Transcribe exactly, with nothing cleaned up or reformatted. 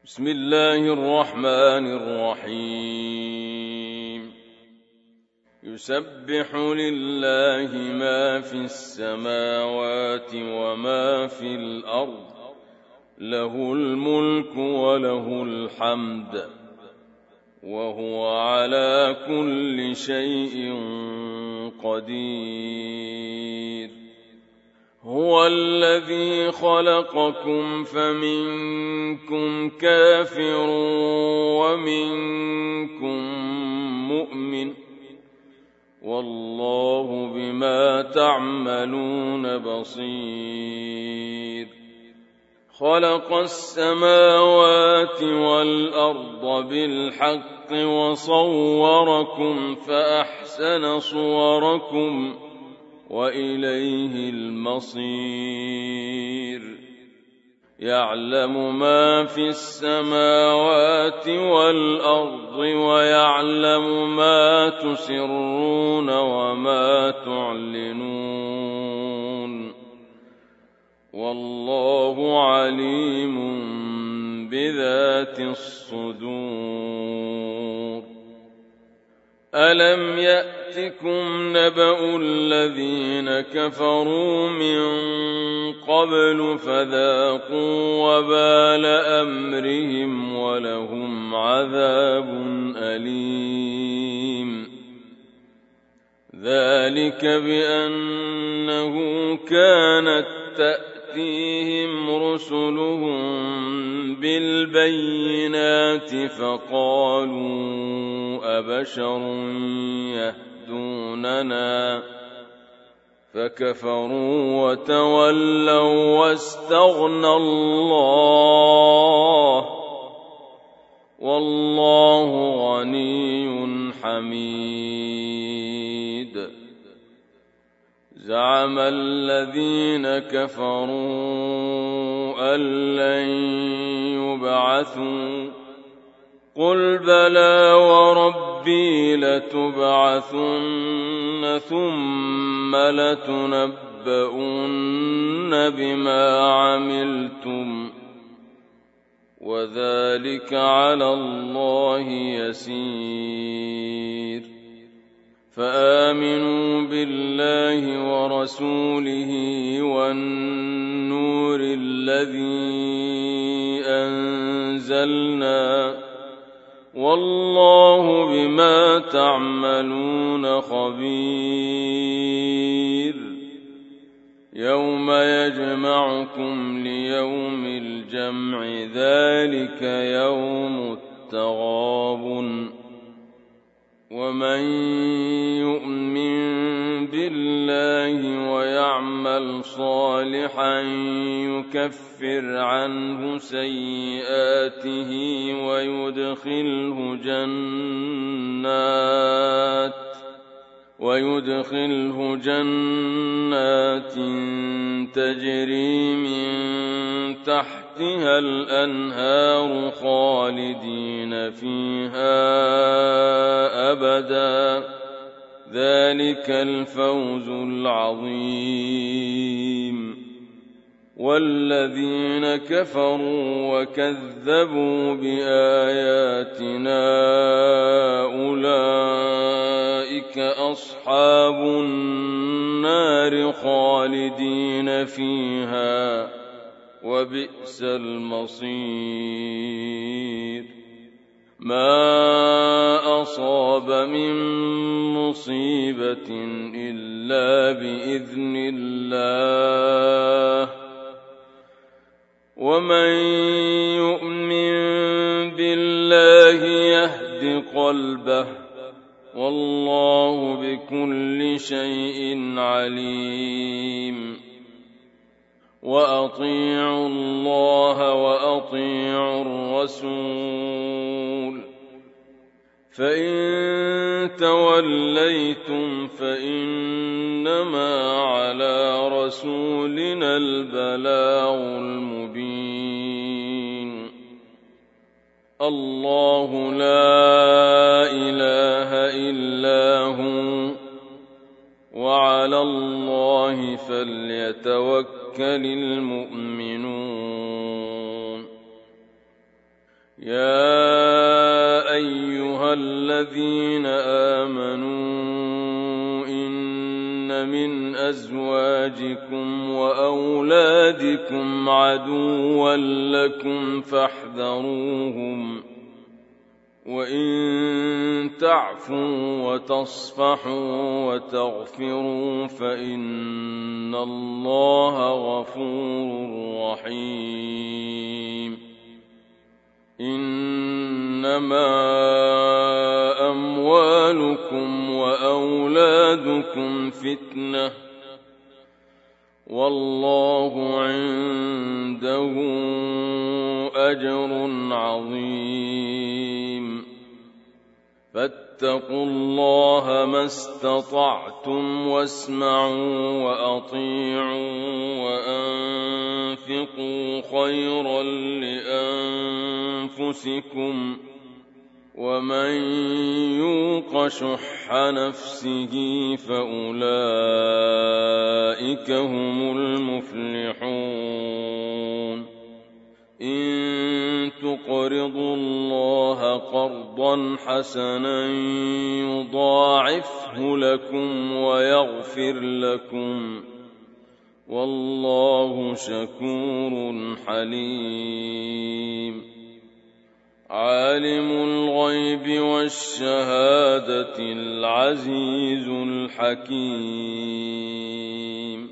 بسم الله الرحمن الرحيم يسبح لله ما في السماوات وما في الأرض له الملك وله الحمد وهو على كل شيء قدير هو الذي خلقكم فمنكم كافر ومنكم مؤمن والله بما تعملون بصير خلق السماوات والأرض بالحق وصوركم فأحسن صوركم وإليه المصير يعلم ما في السماوات والأرض ويعلم ما تسرون وما تعلنون والله عليم بذات الصدور ألم يأتكم نبأ الذين كفروا من قبل فذاقوا وبال أمرهم ولهم عذاب أليم ذلك بأنه كانت تأتيهم رسلهم بالبينات فقالوا أبشر يهدوننا فكفروا وتولوا واستغنى الله والله غني حميد زعم الذين كفروا أن لن يبعثوا قل بلى وربي لتبعثن ثم لتنبؤن بما عملتم وذلك على الله يسير فآمنوا بالله ورسوله والنور الذي أنزلنا والله بما تعملون خبير يوم يجمعكم ليوم الجمع ذلك يوم التغابن ومن يؤمن بالله ويعمل صالحا يكفر عنه سيئاته ويدخله جنات ويدخله جنات تجري من تحتها الأنهار خالدين فيها أبدا ذلك الفوز العظيم والذين كفروا وكذبوا بآياتنا أولئك أصحاب النار خالدين فيها وبئس المصير ما أصاب من مصيبة إلا بإذن الله ومن يؤمن بالله يهد قلبه والله بكل شيء عليم وأطيعوا الله وأطيعوا الرسول فإن توليتم فإنما على رسولنا البلاغ المبين الله لا إله إلا هو وعلى الله فليتوكل المؤمنون يا أيها الذين آمنوا إن من أزواجكم وأولادكم عدوا لكم فاحذروهم وإن تعفوا وتصفحوا وتغفروا فإن الله غفور رحيم إنما أموالكم وأولادكم فتنة والله عنده أجر عظيم فاتقوا الله ما استطعتم واسمعوا وأطيعوا وأنفقوا خيرا لأنفسكم ومن يوق شح نفسه فأولئك هم المفلحون إن تقرضوا الله قرضا حسنا يضاعفه لكم ويغفر لكم والله شكور حليم عالم الغيب والشهادة العزيز الحكيم